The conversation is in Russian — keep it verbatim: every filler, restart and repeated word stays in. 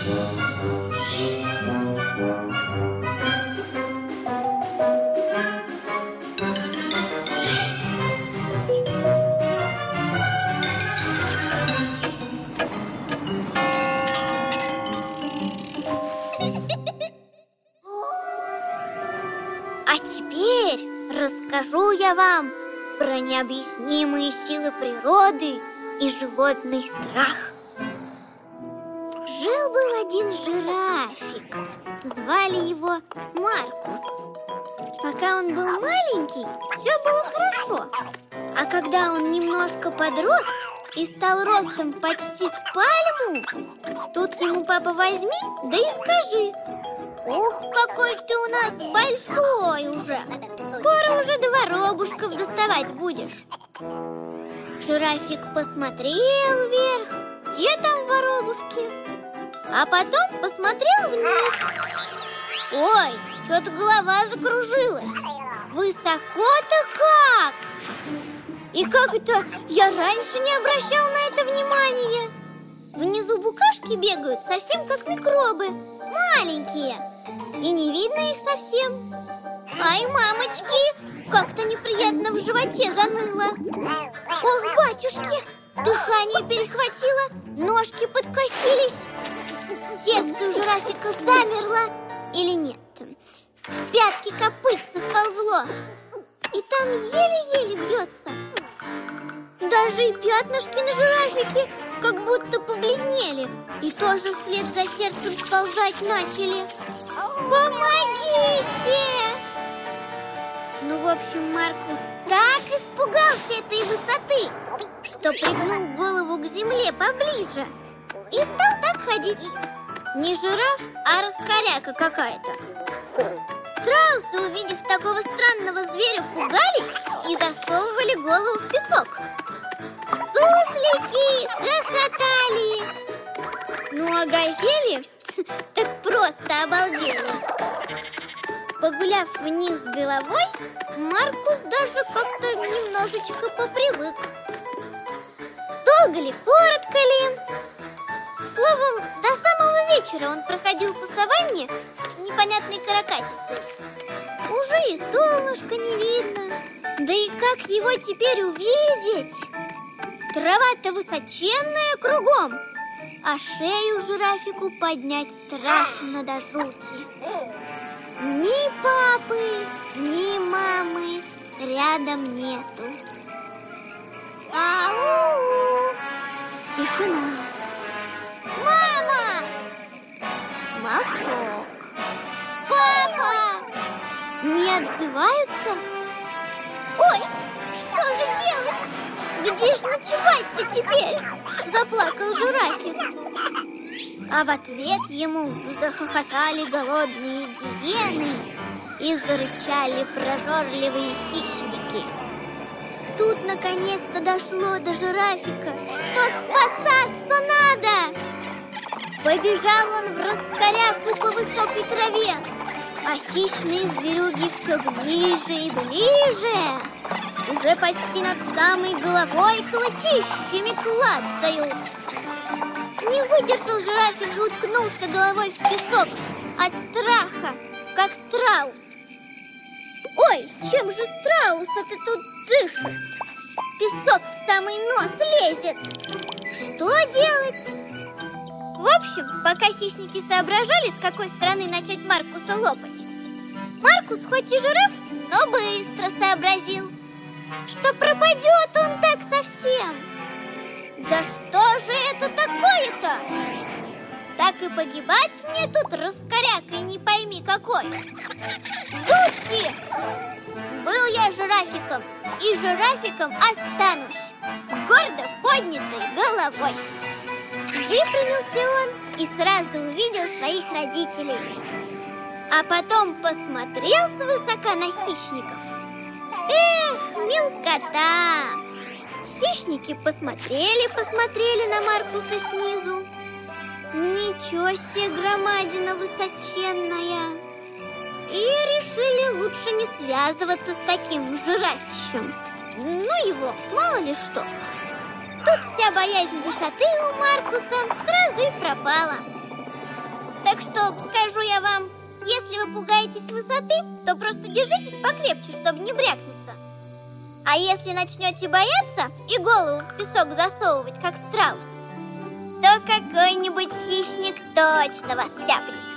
А теперь расскажу я вам про необъяснимые силы природы и животный страх. Жил-был один жирафик. Звали его Маркус. Пока он был маленький, все было хорошо. А когда он немножко подрос и стал ростом почти с пальму, тут ему папа возьми, да и скажи: ох, какой ты у нас большой уже! Скоро уже до воробушков доставать будешь. Жирафик посмотрел вверх, где там воробушки, а потом посмотрел вниз. Ой, что-то голова закружилась. Высоко-то как! И как это я раньше не обращал на это внимания? Внизу букашки бегают совсем как микробы, маленькие, и не видно их совсем. Ай, мамочки, как-то неприятно в животе заныло. Ох, батюшки, дыхание перехватило, ножки подкосились. Сердце у жирафика замерло. Или нет, в пятки копытце сползло, и там еле-еле бьется. Даже и пятнышки на жирафике как будто побледнели и тоже вслед за сердцем сползать начали. Помогите! Ну, в общем, Маркус так испугался этой высоты, что пригнул голову к земле поближе и стал так ходить. Не жираф, а раскоряка какая-то. Страусы, увидев такого странного зверя, пугались и засовывали голову в песок. Суслики хохотали. Ну а газели так просто обалдели. Погуляв вниз головой, Маркус даже как-то немножечко попривык. Долго ли, коротко ли? Словом, до самого вечера он проходил по саванне непонятной каракатицей. Уже и солнышко не видно. Да и как его теперь увидеть? Трава-то высоченная кругом, а шею жирафику поднять страшно до жути. Ни папы, ни мамы рядом нету. Ау! Тишина. Мама! Молчок. Папа! Не отзываются? Ой, что же делать? Где же ночевать-то теперь? Заплакал жирафик. А в ответ ему захохотали голодные гиены и зарычали прожорливые хищники. Тут наконец-то дошло до жирафика, что спасаться надо. Побежал он в раскоряку по высокой траве, а хищные зверюги все ближе и ближе. Уже почти над самой головой клычищами клацают. Не выдержал жирафик и уткнулся головой в песок от страха, как страус. Ой, чем же страус-то тут дышит? Песок в самый нос лезет. Что делать? В общем, пока хищники соображали, с какой стороны начать Маркуса лопать, Маркус хоть и жираф, но быстро сообразил, что пропадет он так совсем. Да что же это такое-то? Так и погибать мне тут раскорякой не пойми какой. Дудки! Был я жирафиком, и жирафиком останусь, с гордо поднятой головой. Выпрямился он и сразу увидел своих родителей. А потом посмотрел свысока на хищников. Эх, милкота! Хищники посмотрели, посмотрели на Маркуса снизу. Ничего себе громадина высоченная. И решили лучше не связываться с таким жирафищем. Ну его, мало ли что. Тут вся боязнь высоты у Маркуса сразу и пропала. Так что скажу я вам, если вы пугаетесь высоты, то просто держитесь покрепче, чтобы не брякнуться. А если начнете бояться и голову в песок засовывать, как страус, то какой-нибудь хищник точно вас тяпнет.